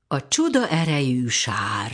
A csuda erejű sár.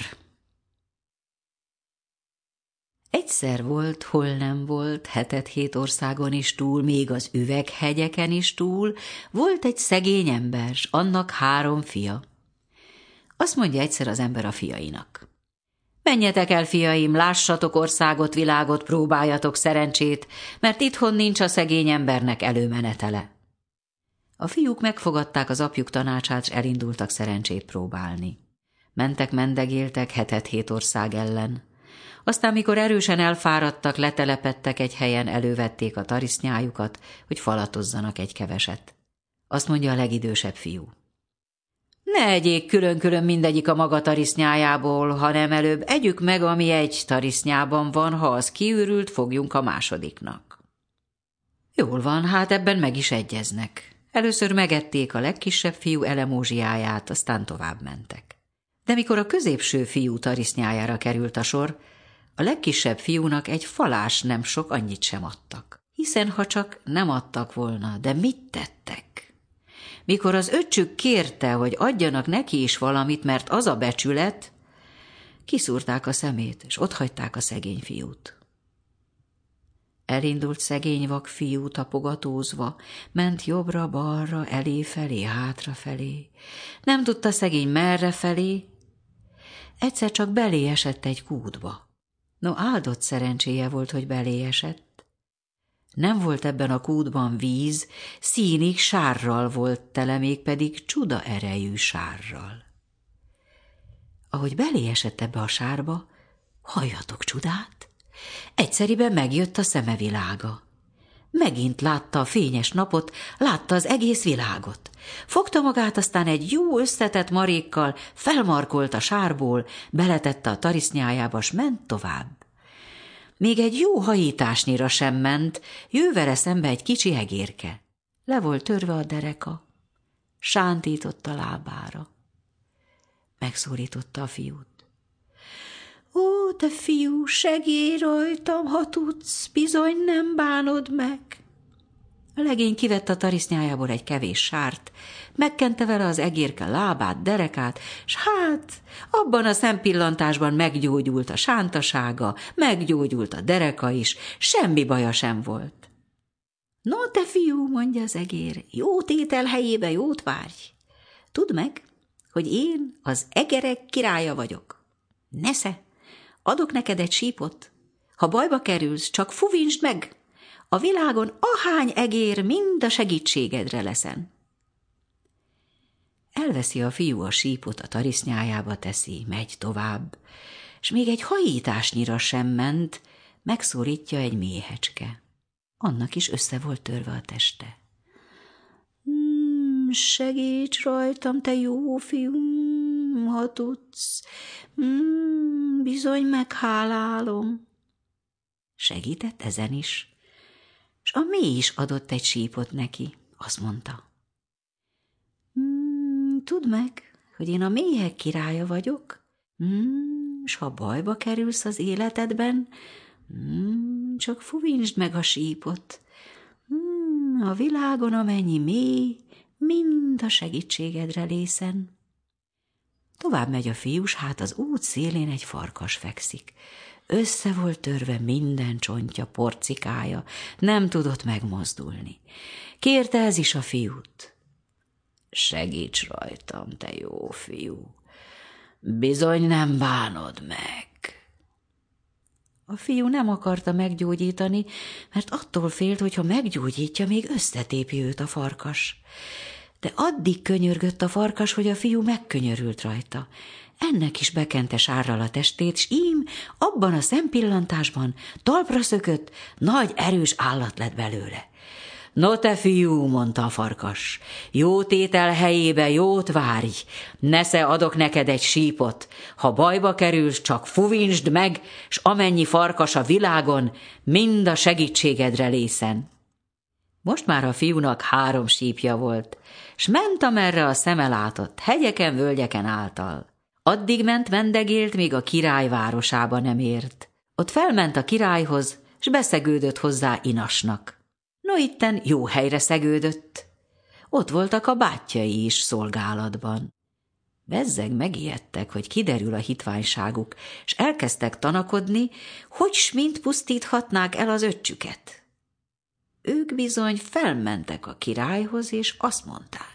Egyszer volt, hol nem volt, 7 országon is túl, még az üveghegyeken is túl, volt egy szegény ember, s annak 3 fia. Azt mondja egyszer az ember a fiainak: menjetek el, fiaim, lássatok országot, világot, próbáljatok szerencsét, mert itthon nincs a szegény embernek előmenetele. A fiúk megfogadták az apjuk tanácsát, s elindultak szerencsét próbálni. Mentek, mendegéltek 7 ország ellen. Aztán, mikor erősen elfáradtak, letelepedtek egy helyen, elővették a tarisznyájukat, hogy falatozzanak egy keveset. Azt mondja a legidősebb fiú: ne egyék külön-külön mindegyik a maga tarisznyájából, hanem előbb együk meg, ami egy tarisznyában van, ha az kiürült, fogjunk a másodiknak. Jól van, hát ebben meg is egyeznek. Először megették a legkisebb fiú elemózsiáját, aztán tovább mentek. De mikor a középső fiú tarisznyájára került a sor, a legkisebb fiúnak egy falás nem sok, annyit sem adtak. Hiszen ha csak nem adtak volna, de mit tettek? Mikor az öccsük kérte, hogy adjanak neki is valamit, mert az a becsület, kiszúrták a szemét, és otthagyták a szegény fiút. Elindult szegény vak fiú tapogatózva, ment jobbra-balra, elé-felé, hátrafelé. Nem tudta szegény merrefelé, egyszer csak belé esett egy kútba. No, áldott szerencséje volt, hogy belé esett. Nem volt ebben a kútban víz, színig sárral volt tele, mégpedig csuda erejű sárral. Ahogy belé esett ebbe a sárba, halljatok csodát! Egyszeriben megjött a szeme világa. Megint látta a fényes napot, látta az egész világot. Fogta magát, aztán egy jó összetett marékkal felmarkolt a sárból, beletette a tarisznyájába, s ment tovább. Még egy jó hajításnyira sem ment, jő vele szembe egy kicsi egérke. Le volt törve a dereka, sántított a lábára. Megszólította a fiút. Ó, te fiú, segélj rajtam, ha tudsz, bizony nem bánod meg. A legény kivette a tarisznyájából egy kevés sárt, megkente vele az egérke lábát, derekát, s hát abban a szempillantásban meggyógyult a sántasága, meggyógyult a dereka is, semmi baja sem volt. No, te fiú, mondja az egér, jó tétel helyébe jót várj. Tudd meg, hogy én az egerek királya vagyok. Nesze! Adok neked egy sípot. Ha bajba kerülsz, csak fuvintsd meg. A világon ahány egér, mind a segítségedre leszen. Elveszi a fiú a sípot, a tarisznyájába teszi, megy tovább, s még egy hajításnyira sem ment, megszorítja egy méhecske. Annak is össze volt törve a teste. Segíts rajtam, te jó fiúm, ha tudsz. Bizony meghálálom. Segített ezen is, s a méh is adott egy sípot neki. Azt mondta: tudd meg, hogy én a méhek királya vagyok, s ha bajba kerülsz az életedben, csak fuvintsd meg a sípot. A világon amennyi méh, mind a segítségedre lészen. Tovább megy a fiú, s hát az út szélén egy farkas fekszik. Össze volt törve minden csontja, porcikája, nem tudott megmozdulni. Kérte ez is a fiút. Segíts rajtam, te jó fiú, bizony nem bánod meg. A fiú nem akarta meggyógyítani, mert attól félt, hogy ha meggyógyítja, még összetépi őt a farkas. De addig könyörgött a farkas, hogy a fiú megkönyörült rajta. Ennek is bekente sárral a testét, s ím abban a szempillantásban talpra szökött, nagy erős állat lett belőle. No te fiú, mondta a farkas, jó tétel helyébe jót várj, nesze adok neked egy sípot, ha bajba kerülsz, csak fuvintsd meg, s amennyi farkas a világon, mind a segítségedre lészen. Most már a fiúnak 3 sípja volt, s ment, amerre a szeme látott, hegyeken, völgyeken által. Addig ment, mendegélt, míg a király városába nem ért. Ott felment a királyhoz, s beszegődött hozzá inasnak. No, itten jó helyre szegődött. Ott voltak a bátyjai is szolgálatban. Bezzeg megijedtek, hogy kiderül a hitványságuk, és elkezdtek tanakodni, hogy s mint pusztíthatnák el az öccsüket. Ők bizony felmentek a királyhoz, és azt mondták: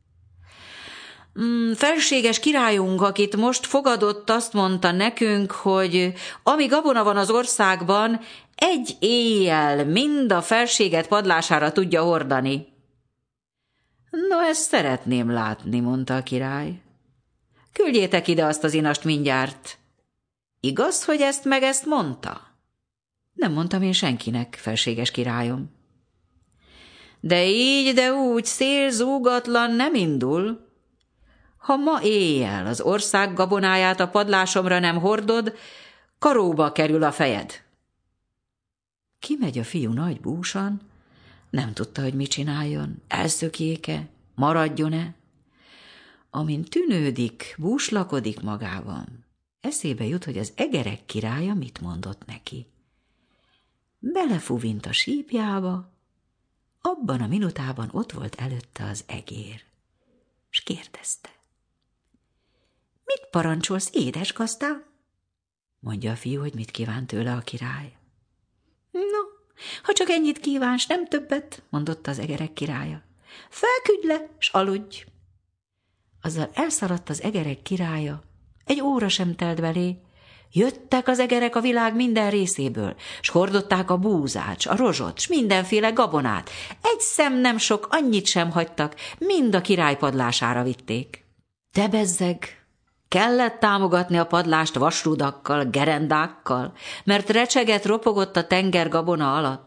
felséges királyunk, akit most fogadott, azt mondta nekünk, hogy ami gabona van az országban, egy éjjel mind a felséget padlására tudja hordani. No, ezt szeretném látni, mondta a király. Küldjétek ide azt az inast mindjárt. Igaz, hogy ezt mondta? Nem mondtam én senkinek, felséges királyom. De így, de úgy, szélzúgatlan nem indul. Ha ma éjjel az ország gabonáját a padlásomra nem hordod, karóba kerül a fejed. Kimegy a fiú nagy búsan, nem tudta, hogy mit csináljon, elszökjék-e, maradjon-e. Amint tűnődik, búslakodik magában, eszébe jut, hogy az egerek királya mit mondott neki. Belefúvint a sípjába, abban a minutában ott volt előtte az egér, s kérdezte: mit parancsolsz, édes gazdám? Mondja a fiú, hogy mit kíván tőle a király. No, ha csak ennyit kívánsz, nem többet, mondotta az egerek királya. Felküdj le, s aludj. Azzal elszaladt az egerek királya, egy óra sem telt belé. Jöttek az egerek a világ minden részéből, s hordották a búzát, s a rozsot, s mindenféle gabonát. Egy szem nem sok, annyit sem hagytak, mind a király padlására vitték. De bezzeg, kellett támogatni a padlást vasrudakkal, gerendákkal, mert recsegett, ropogott a tenger gabona alatt.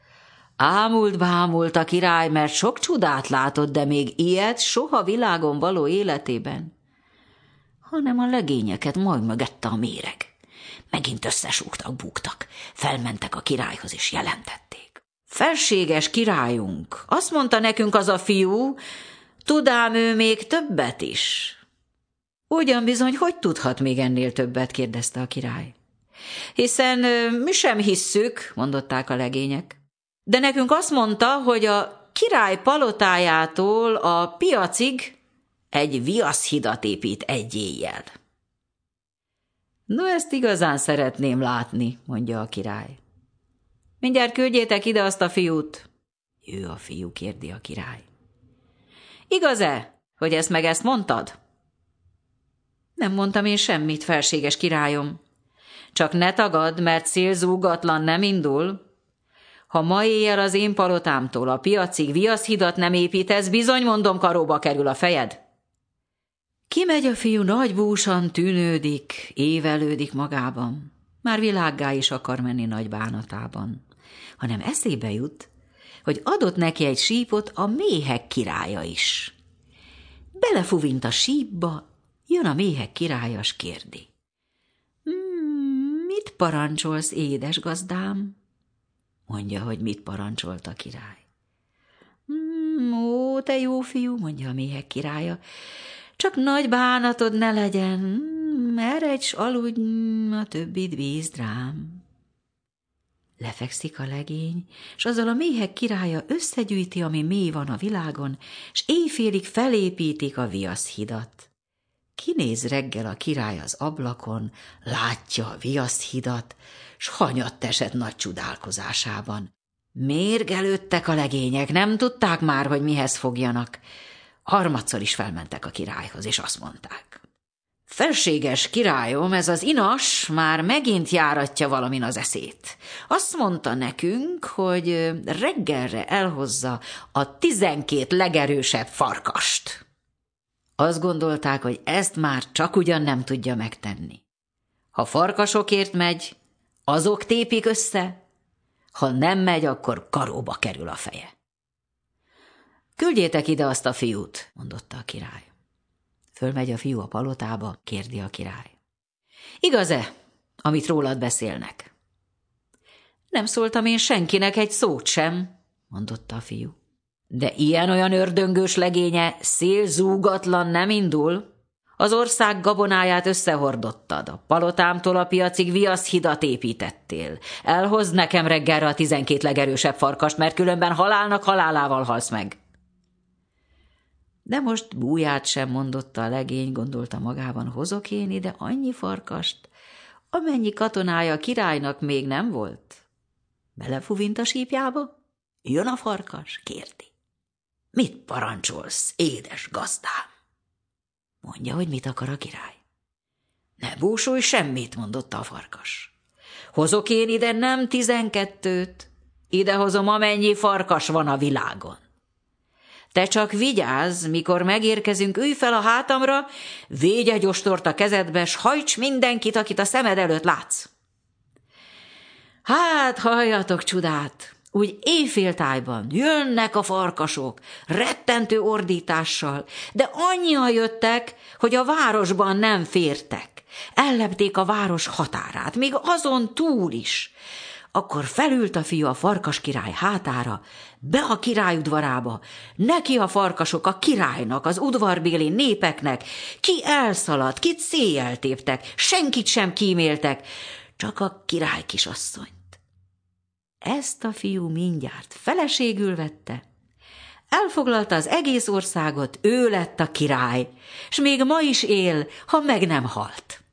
Ámult a király, mert sok csodát látott, de még ilyet soha világon való életében. Hanem a legényeket majd mögette a méreg. Megint összesúgtak, búgtak, felmentek a királyhoz és jelentették. Felséges királyunk, azt mondta nekünk az a fiú, tudám ő még többet is. Ugyan bizony, hogy tudhat még ennél többet, kérdezte a király. Hiszen mi sem hisszük, mondották a legények. De nekünk azt mondta, hogy a király palotájától a piacig egy viaszhidat épít egy éjjel. No, ezt igazán szeretném látni, mondja a király. Mindjárt küldjétek ide azt a fiút. Ő a fiú, kérdi a király. Igaz-e, hogy ezt mondtad? Nem mondtam én semmit, felséges királyom. Csak ne tagadd, mert szélzúgatlan nem indul. Ha ma éjjel az én palotámtól a piacig viaszhidat nem építesz, bizony mondom, karóba kerül a fejed. Kimegy a fiú nagy búsan, tűnődik, évelődik magában. Már világgá is akar menni nagy bánatában. Hanem eszébe jut, hogy adott neki egy sípot a méhek királya is. Belefúvint a sípba, jön a méhek királya, s kérdi. Mit parancsolsz, édes gazdám? Mondja, hogy mit parancsolt a király. Ó, te jó fiú, mondja a méhek királya, csak nagy bánatod ne legyen, eredj s aludj, a többit bízd rám. Lefekszik a legény, s azzal a méhek királya összegyűjti, ami mély van a világon, s éjfélig felépítik a viaszhidat. Kinéz reggel a király az ablakon, látja a viaszhidat, s hanyatt esett nagy csodálkozásában. Mérgelődtek a legények, nem tudták már, hogy mihez fogjanak. Harmadszor is felmentek a királyhoz, és azt mondták. Felséges királyom, ez az inas már megint járatja valamin az eszét. Azt mondta nekünk, hogy reggelre elhozza a 12 legerősebb farkast. Azt gondolták, hogy ezt már csak ugyan nem tudja megtenni. Ha farkasokért megy, azok tépik össze, ha nem megy, akkor karóba kerül a feje. Küldjétek ide azt a fiút, mondotta a király. Fölmegy a fiú a palotába, kérdi a király. Igaz-e, amit rólad beszélnek? Nem szóltam én senkinek egy szót sem, mondotta a fiú. De ilyen-olyan ördöngős legénye szélzúgatlan nem indul. Az ország gabonáját összehordottad, a palotámtól a piacig viaszhidat építettél. Elhozd nekem reggelre a 12 legerősebb farkast, mert különben halálnak halálával halsz meg. De most búját sem mondotta a legény, gondolta magában, hozok én ide annyi farkast, amennyi katonája a királynak még nem volt. Belefuvint a sípjába, jön a farkas, kérdi. Mit parancsolsz, édes gazdám? Mondja, hogy mit akar a király. Ne búsulj semmit, mondotta a farkas. Hozok én ide nem 12, idehozom amennyi farkas van a világon. Te csak vigyázz, mikor megérkezünk, ülj fel a hátamra, végy egy ostort a kezedbe, s hajts mindenkit, akit a szemed előtt látsz. Hát, halljatok csodát! Úgy éjféltájban jönnek a farkasok, rettentő ordítással, de annyian jöttek, hogy a városban nem fértek. Ellepték a város határát, még azon túl is. Akkor felült a fiú a farkas király hátára, be a király udvarába, neki a farkasok a királynak, az udvarbéli népeknek, ki elszaladt, kit széjjel téptek, senkit sem kíméltek, csak a király kisasszonyt. Ezt a fiú mindjárt feleségül vette, elfoglalta az egész országot, ő lett a király, s még ma is él, ha meg nem halt.